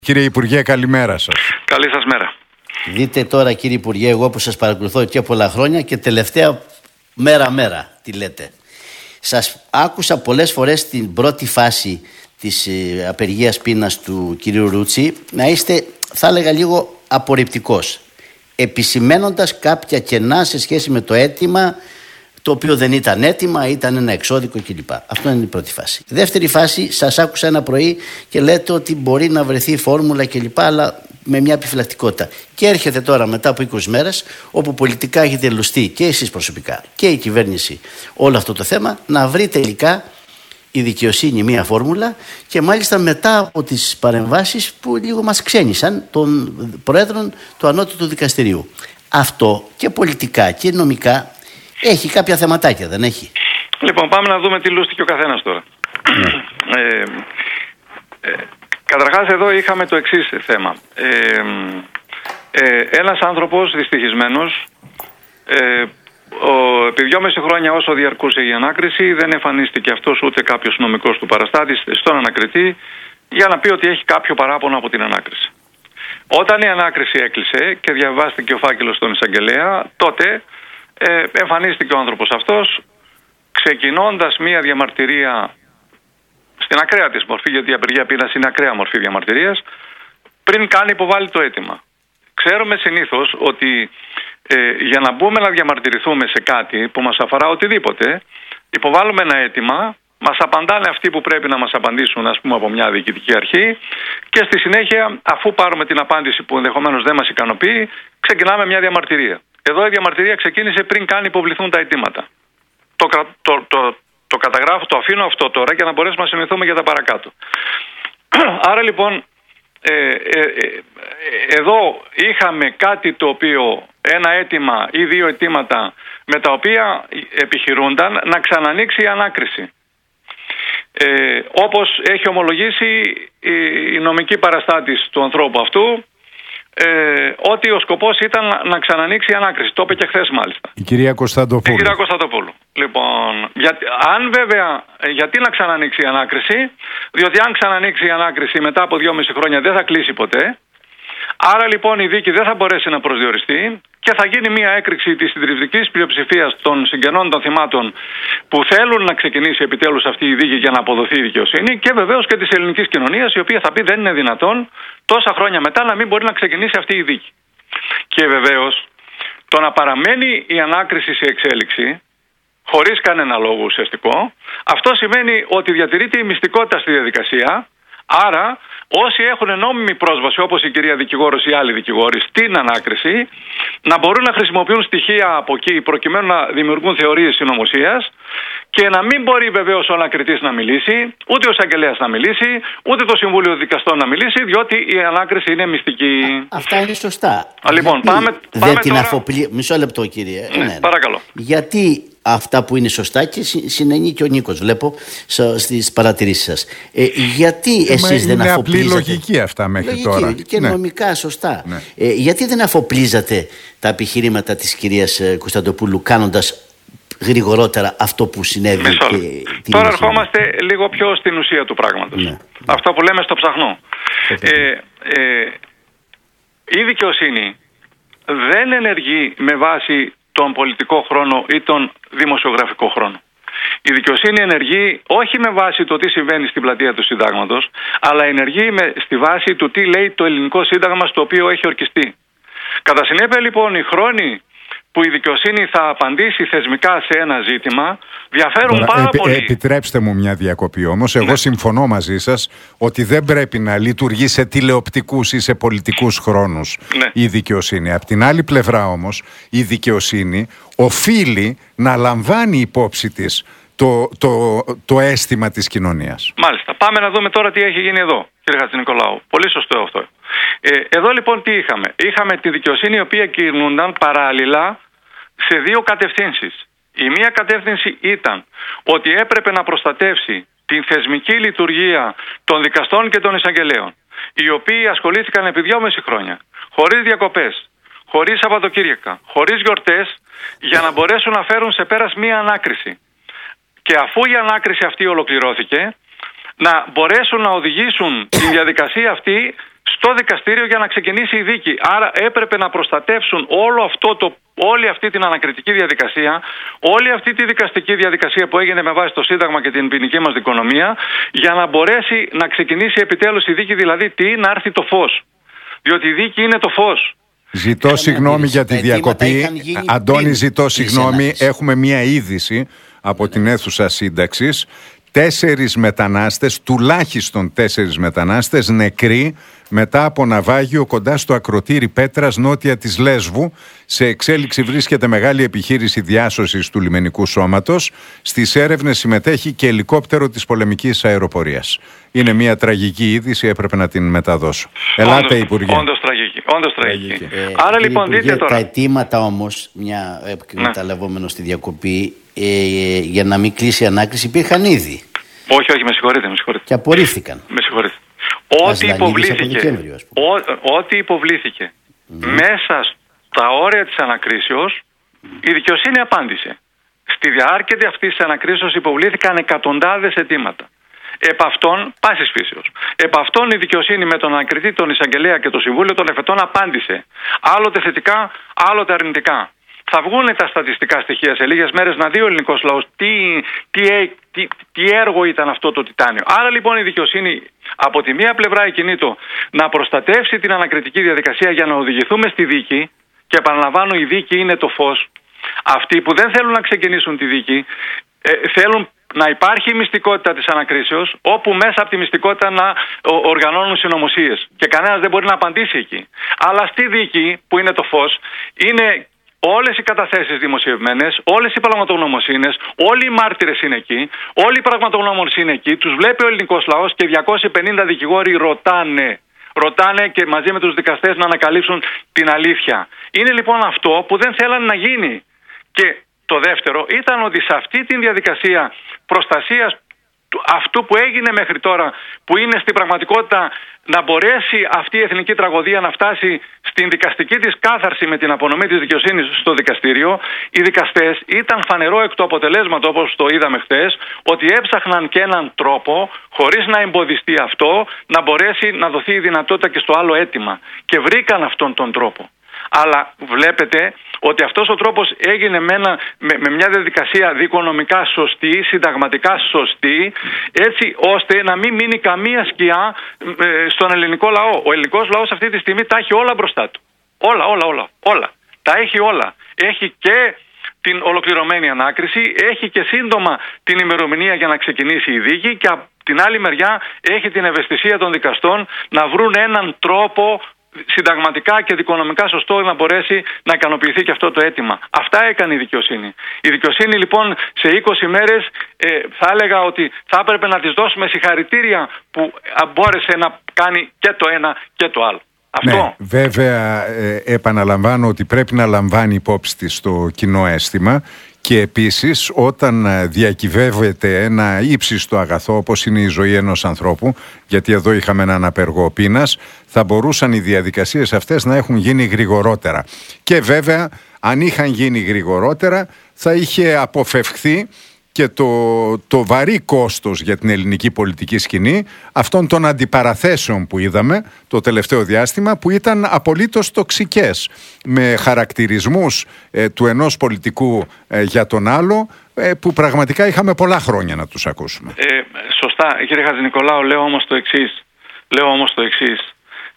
Κύριε Υπουργέ, καλημέρα σας. Καλή σας μέρα. Δείτε τώρα, κύριε Υπουργέ, εγώ που σας παρακολουθώ και πολλά χρόνια και τελευταία μέρα τι λέτε. Σας άκουσα πολλές φορές την πρώτη φάση της απεργίας πείνας του κυρίου Ρούτσι να είστε, θα έλεγα, λίγο απορριπτικός, επισημαίνοντας κάποια κενά σε σχέση με το αίτημα, το οποίο δεν ήταν έτοιμα, ήταν ένα εξώδικο κλπ. Αυτό είναι η πρώτη φάση. Δεύτερη φάση, σας άκουσα ένα πρωί και λέτε ότι μπορεί να βρεθεί φόρμουλα κλπ. Αλλά με μια επιφυλακτικότητα. Και έρχεται τώρα μετά από 20 μέρες, όπου πολιτικά έχετε λουστεί και εσείς προσωπικά και η κυβέρνηση όλο αυτό το θέμα, να βρει τελικά η δικαιοσύνη μια φόρμουλα και μάλιστα μετά από τις παρεμβάσεις που λίγο μας ξένησαν των Προέδρων του Ανώτατου Δικαστηρίου. Αυτό και πολιτικά και νομικά έχει κάποια θεματάκια, δεν έχει? Λοιπόν, πάμε να δούμε τι λούστηκε ο καθένας τώρα. Καταρχάς εδώ είχαμε το εξής θέμα. Ένας άνθρωπος δυστυχισμένος, επί 2,5 χρόνια όσο διαρκούσε η ανάκριση, δεν εμφανίστηκε αυτός ούτε κάποιος νομικός του παραστάτης στον ανακριτή για να πει ότι έχει κάποιο παράπονο από την ανάκριση. Όταν η ανάκριση έκλεισε και διαβάστηκε ο φάκελος στον εισαγγελέα, τότε εμφανίστηκε ο άνθρωπος αυτός, ξεκινώντας μία διαμαρτυρία στην ακραία της μορφή, γιατί η απεργία πείνας είναι ακραία μορφή διαμαρτυρίας, πριν καν υποβάλει το αίτημα. Ξέρουμε συνήθως ότι για να μπούμε να διαμαρτυρηθούμε σε κάτι που μας αφορά οτιδήποτε, υποβάλλουμε ένα αίτημα, μας απαντάνε αυτοί που πρέπει να μας απαντήσουν, ας πούμε, από μια διοικητική αρχή, και στη συνέχεια, αφού πάρουμε την απάντηση που ενδεχομένως δεν μας ικανοποιεί, ξεκινάμε μια διαμαρτυρία. Εδώ η διαμαρτυρία ξεκίνησε πριν καν υποβληθούν τα αιτήματα. Το καταγράφω, το αφήνω αυτό τώρα για να μπορέσουμε να συνηθούμε για τα παρακάτω. Άρα λοιπόν, εδώ είχαμε κάτι το οποίο, ένα αίτημα ή δύο αιτήματα με τα οποία επιχειρούνταν να ξανανοίξει η ανάκριση. Όπως έχει ομολογήσει η νομική παραστάτης του ανθρώπου αυτού, ότι ο σκοπός ήταν να ξανανοίξει η ανάκριση. Το είπε και χθες μάλιστα. Η κυρία Κωνσταντοπούλου. Λοιπόν, αν βέβαια, γιατί να ξανανοίξει η ανάκριση? Διότι αν ξανανοίξει η ανάκριση μετά από 2,5 χρόνια δεν θα κλείσει ποτέ. Άρα λοιπόν η δίκη δεν θα μπορέσει να προσδιοριστεί και θα γίνει μια έκρηξη της συντριπτικής πλειοψηφίας των συγγενών των θυμάτων που θέλουν να ξεκινήσει επιτέλους αυτή η δίκη για να αποδοθεί η δικαιοσύνη, και βεβαίως και της ελληνικής κοινωνίας, η οποία θα πει δεν είναι δυνατόν τόσα χρόνια μετά να μην μπορεί να ξεκινήσει αυτή η δίκη. Και βεβαίως το να παραμένει η ανάκριση σε εξέλιξη χωρίς κανένα λόγο ουσιαστικό, αυτό σημαίνει ότι διατηρείται η μυστικότητα στη διαδικασία. Άρα όσοι έχουν νόμιμη πρόσβαση, όπως η κυρία δικηγόρος ή άλλοι δικηγόροι, στην ανάκριση, να μπορούν να χρησιμοποιούν στοιχεία από εκεί προκειμένου να δημιουργούν θεωρίες συνωμοσίας και να μην μπορεί βεβαίως ο ανακριτής να μιλήσει, ούτε ο εισαγγελέας να μιλήσει, ούτε το Συμβούλιο Δικαστών να μιλήσει, διότι η ανάκριση είναι μυστική. Αυτά είναι σωστά. Λοιπόν, πάμε τώρα... Μισό λεπτό, κύριε. Ναι. Παρακαλώ. Γιατί αυτά που είναι σωστά, και συνενεί και ο Νίκος, βλέπω στις παρατηρήσεις σας. Γιατί εσείς δεν αφοπλίζατε? Είναι απλή λογική αυτά μέχρι τώρα. Και νομικά σωστά. Ναι. Γιατί δεν αφοπλίζατε τα επιχειρήματα της κυρίας Κωνσταντοπούλου, κάνοντας γρηγορότερα αυτό που συνέβη? Τώρα ερχόμαστε λίγο πιο στην ουσία του πράγματος. Ναι. Αυτό που λέμε στο ψαχνό. Η δικαιοσύνη δεν ενεργεί με βάση τον πολιτικό χρόνο ή τον δημοσιογραφικό χρόνο. Η δικαιοσύνη ενεργεί όχι με βάση το τι συμβαίνει στην πλατεία του Συντάγματος, αλλά ενεργεί στη βάση του τι λέει το ελληνικό Σύνταγμα, στο οποίο έχει ορκιστεί. Κατά συνέπεια λοιπόν, οι χρόνοι που η δικαιοσύνη θα απαντήσει θεσμικά σε ένα ζήτημα διαφέρουν πάρα πολύ. Επιτρέψτε μου μια διακοπή όμως. Εγώ συμφωνώ μαζί σας ότι δεν πρέπει να λειτουργεί σε τηλεοπτικούς ή σε πολιτικούς χρόνους η δικαιοσύνη. Απ' την άλλη πλευρά όμως, η δικαιοσύνη οφείλει να λαμβάνει υπόψη της το αίσθημα της κοινωνίας. Μάλιστα. Πάμε να δούμε τώρα τι έχει γίνει εδώ, κύριε Χατζηνικολάου. Πολύ σωστό αυτό. Εδώ λοιπόν τι είχαμε? Είχαμε τη δικαιοσύνη η οποία κινούνταν παράλληλα σε δύο κατευθύνσεις. Η μία κατεύθυνση ήταν ότι έπρεπε να προστατεύσει την θεσμική λειτουργία των δικαστών και των εισαγγελέων, οι οποίοι ασχολήθηκαν επί 2,5 χρόνια, χωρίς διακοπές, χωρίς Σαββατοκύριακα, χωρίς γιορτές, για να μπορέσουν να φέρουν σε πέρας μία ανάκριση. Και αφού η ανάκριση αυτή ολοκληρώθηκε, να μπορέσουν να οδηγήσουν την διαδικασία αυτή στο δικαστήριο για να ξεκινήσει η δίκη. Άρα έπρεπε να προστατεύσουν όλη αυτή την ανακριτική διαδικασία, όλη αυτή τη δικαστική διαδικασία που έγινε με βάση το Σύνταγμα και την ποινική μας δικονομία, για να μπορέσει να ξεκινήσει επιτέλους η δίκη, δηλαδή να έρθει το φως. Διότι η δίκη είναι το φως. Ζητώ συγγνώμη για τη διακοπή. Αντώνη, ζητώ συγγνώμη. Έχουμε μία είδηση από την αίθουσα σύνταξης. 4 μετανάστες, τουλάχιστον 4 μετανάστες νεκροί μετά από ναυάγιο κοντά στο ακροτήρι Πέτρας νότια της Λέσβου. Σε εξέλιξη βρίσκεται μεγάλη επιχείρηση διάσωσης του λιμενικού σώματος. Στις έρευνες συμμετέχει και ελικόπτερο της πολεμικής αεροπορίας. Είναι μια τραγική είδηση, έπρεπε να την μεταδώσω. Ελάτε, Υπουργέ. Όντως τραγική. Άρα λοιπόν Υπουργέ, δείτε τώρα. Τα αιτήματα όμως, μια εκμεταλλευόμενο στη διακοπή, για να μην κλείσει η ανάκριση υπήρχαν ήδη. Όχι, με συγχωρείτε. Και απορρίφθηκαν. Με συγχωρείτε. Ό,τι υποβλήθηκε μέσα στα όρια της ανακρίσεως, η δικαιοσύνη απάντησε. Στη διάρκεια αυτής της ανακρίσεως υποβλήθηκαν εκατοντάδες αιτήματα. Επ' αυτών, πάσης φύσεως. Επ' αυτών η δικαιοσύνη με τον ανακριτή, τον εισαγγελέα και το Συμβούλιο των Εφετών απάντησε. Άλλοτε θετικά, άλλοτε αρνητικά. Θα βγουν τα στατιστικά στοιχεία σε λίγες μέρες να δει ο ελληνικός λαός τι έργο ήταν αυτό το τιτάνιο. Άρα λοιπόν η δικαιοσύνη από τη μία πλευρά εκκινήτω να προστατεύσει την ανακριτική διαδικασία για να οδηγηθούμε στη δίκη, και επαναλαμβάνω, η δίκη είναι το φως. Αυτοί που δεν θέλουν να ξεκινήσουν τη δίκη θέλουν να υπάρχει η μυστικότητα της ανακρίσεως, όπου μέσα από τη μυστικότητα να οργανώνουν συνωμοσίες. Και κανένας δεν μπορεί να απαντήσει εκεί. Αλλά στη δίκη, που είναι το φως, είναι όλες οι καταθέσεις δημοσιευμένες, όλες οι πραγματογνωμοσύνες, όλοι οι μάρτυρες είναι εκεί, όλοι οι πραγματογνώμονες είναι εκεί, τους βλέπει ο ελληνικός λαός και 250 δικηγόροι ρωτάνε και μαζί με τους δικαστές να ανακαλύψουν την αλήθεια. Είναι λοιπόν αυτό που δεν θέλανε να γίνει. Και το δεύτερο ήταν ότι σε αυτή τη διαδικασία προστασίας αυτού που έγινε μέχρι τώρα, που είναι στην πραγματικότητα να μπορέσει αυτή η εθνική τραγωδία να φτάσει στην δικαστική της κάθαρση με την απονομή της δικαιοσύνης στο δικαστήριο, οι δικαστές ήταν φανερό εκ του αποτελέσματος, όπως το είδαμε χθες, ότι έψαχναν και έναν τρόπο, χωρίς να εμποδιστεί αυτό, να μπορέσει να δοθεί η δυνατότητα και στο άλλο αίτημα. Και βρήκαν αυτόν τον τρόπο. Αλλά βλέπετε ότι αυτός ο τρόπος έγινε με μια διαδικασία δικονομικά σωστή, συνταγματικά σωστή, έτσι ώστε να μην μείνει καμία σκιά στον ελληνικό λαό. Ο ελληνικός λαός αυτή τη στιγμή τα έχει όλα μπροστά του. Όλα. Τα έχει όλα. Έχει και την ολοκληρωμένη ανάκριση, έχει και σύντομα την ημερομηνία για να ξεκινήσει η δίκη, και από την άλλη μεριά έχει την ευαισθησία των δικαστών να βρουν έναν τρόπο συνταγματικά και δικονομικά σωστό να μπορέσει να ικανοποιηθεί και αυτό το αίτημα. Αυτά έκανε η δικαιοσύνη. Η δικαιοσύνη λοιπόν σε 20 μέρες θα έλεγα ότι θα έπρεπε να της δώσουμε συγχαρητήρια που μπόρεσε να κάνει και το ένα και το άλλο. Αυτό. Ναι, βέβαια επαναλαμβάνω ότι πρέπει να λαμβάνει υπόψη της το κοινό αίσθημα. Και επίσης όταν διακυβεύεται ένα ύψιστο αγαθό όπως είναι η ζωή ενός ανθρώπου, γιατί εδώ είχαμε έναν απεργό πείνας, θα μπορούσαν οι διαδικασίες αυτές να έχουν γίνει γρηγορότερα. Και βέβαια αν είχαν γίνει γρηγορότερα θα είχε αποφευχθεί και το βαρύ κόστος για την ελληνική πολιτική σκηνή αυτών των αντιπαραθέσεων που είδαμε το τελευταίο διάστημα, που ήταν απολύτως τοξικές, με χαρακτηρισμούς του ενός πολιτικού για τον άλλο, που πραγματικά είχαμε πολλά χρόνια να τους ακούσουμε. Σωστά, κύριε Χατζηνικολάου, λέω όμως το εξής.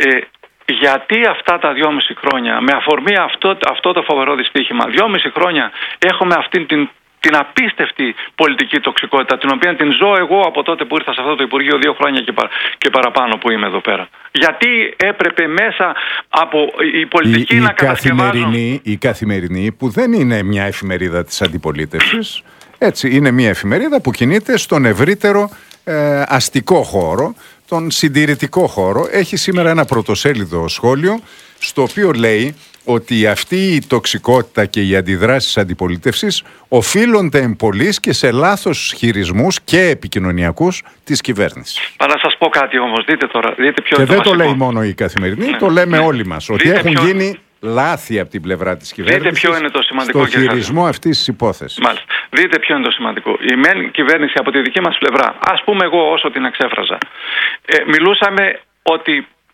Γιατί αυτά τα 2,5 χρόνια, με αφορμή αυτό το φοβερό δυστύχημα, 2,5 χρόνια έχουμε αυτή την απίστευτη πολιτική τοξικότητα, την οποία την ζω εγώ από τότε που ήρθα σε αυτό το Υπουργείο, 2 χρόνια και παραπάνω που είμαι εδώ πέρα. Γιατί έπρεπε μέσα από η πολιτική να κατασκευάζουν... Η Καθημερινή, που δεν είναι μια εφημερίδα της αντιπολίτευσης, έτσι, είναι μια εφημερίδα που κινείται στον ευρύτερο αστικό χώρο, τον συντηρητικό χώρο, έχει σήμερα ένα πρωτοσέλιδο σχόλιο στο οποίο λέει ότι αυτή η τοξικότητα και οι αντιδράσεις αντιπολίτευσης οφείλονται εμπολής και σε λάθος χειρισμούς και επικοινωνιακούς της κυβέρνησης. Να σας πω κάτι όμως, δείτε τώρα, δείτε ποιο και είναι δεν το το λέει μόνο η Καθημερινή, το λέμε όλοι μας, ότι έχουν γίνει λάθη από την πλευρά της κυβέρνησης. Δείτε ποιο είναι το σημαντικό, στο χειρισμό αυτής της υπόθεσης. Μάλιστα. Δείτε ποιο είναι το σημαντικό. Η μεν κυβέρνηση από τη δική μας πλευρά, ας πούμε εγώ όσο την εξέφραζα, μιλούσαμε ότι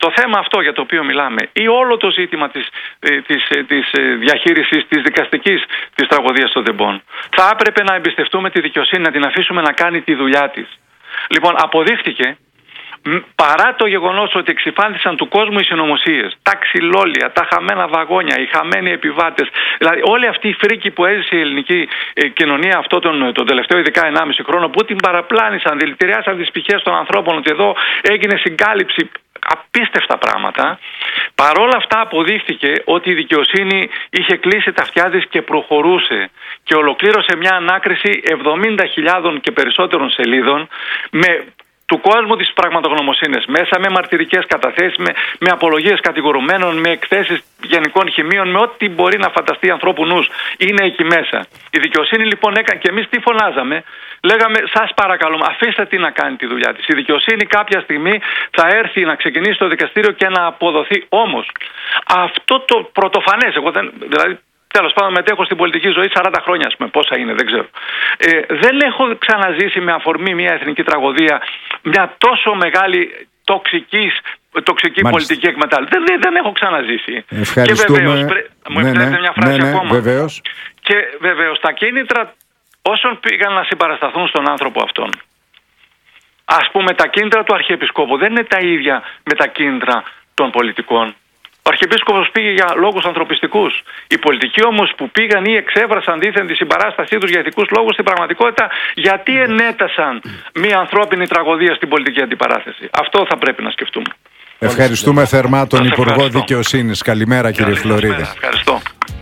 το θέμα αυτό για το οποίο μιλάμε ή όλο το ζήτημα της διαχείρισης της δικαστικής της τραγωδίας των Τεμπών, θα έπρεπε να εμπιστευτούμε τη δικαιοσύνη, να την αφήσουμε να κάνει τη δουλειά της. Λοιπόν, αποδείχτηκε, παρά το γεγονός ότι εξυφάνθησαν του κόσμου οι συνωμοσίες, τα ξυλόλια, τα χαμένα βαγόνια, οι χαμένοι επιβάτες, δηλαδή όλη αυτή η φρίκη που έζησε η ελληνική κοινωνία αυτό τον τελευταίο ειδικά 1,5 χρόνο, που την παραπλάνησαν, δηλητηριάσαν τις ψυχές των ανθρώπων, ότι εδώ έγινε συγκάλυψη, απίστευτα πράγματα. Παρόλα αυτά αποδείχθηκε ότι η δικαιοσύνη είχε κλείσει τα αυτιά της και προχωρούσε και ολοκλήρωσε μια ανάκριση 70.000 και περισσότερων σελίδων του κόσμου της πραγματογνωμοσύνης, μέσα με μαρτυρικές καταθέσεις, με απολογίες κατηγορουμένων, με εκθέσεις γενικών χημείων, με ό,τι μπορεί να φανταστεί ανθρώπου νους, είναι εκεί μέσα. Η δικαιοσύνη λοιπόν έκανε, και εμείς τι φωνάζαμε, λέγαμε σας παρακαλούμε αφήστε τι να κάνει τη δουλειά της. Η δικαιοσύνη κάποια στιγμή θα έρθει να ξεκινήσει το δικαστήριο και να αποδοθεί. Όμως αυτό το πρωτοφανές, δηλαδή τέλος πάντων μετέχω στην πολιτική ζωή 40 χρόνια, ας πούμε, πόσα είναι, δεν ξέρω. Δεν έχω ξαναζήσει με αφορμή μια εθνική τραγωδία μια τόσο μεγάλη τοξική πολιτική εκμετάλλευση. Δεν έχω ξαναζήσει. Ευχαριστούμε. Και βεβαίως, μου επιτρέπετε μια φράση ακόμα. Βεβαίως. Και βεβαίως τα κίνητρα όσων πήγαν να συμπαρασταθούν στον άνθρωπο αυτόν, ας πούμε τα κίνητρα του Αρχιεπισκόπου δεν είναι τα ίδια με τα κίνητρα των πολιτικών. Ο Αρχιεπίσκοπος πήγε για λόγους ανθρωπιστικούς. Οι πολιτικοί όμως που πήγαν ή εξέφρασαν δήθεν τη συμπαράστασή τους για ηθικούς λόγους, στην πραγματικότητα γιατί ενέτασαν μια ανθρώπινη τραγωδία στην πολιτική αντιπαράθεση. Αυτό θα πρέπει να σκεφτούμε. Ευχαριστούμε θερμά τον Υπουργό Δικαιοσύνης. Καλημέρα κύριε Φλωρίδη. Ευχαριστώ.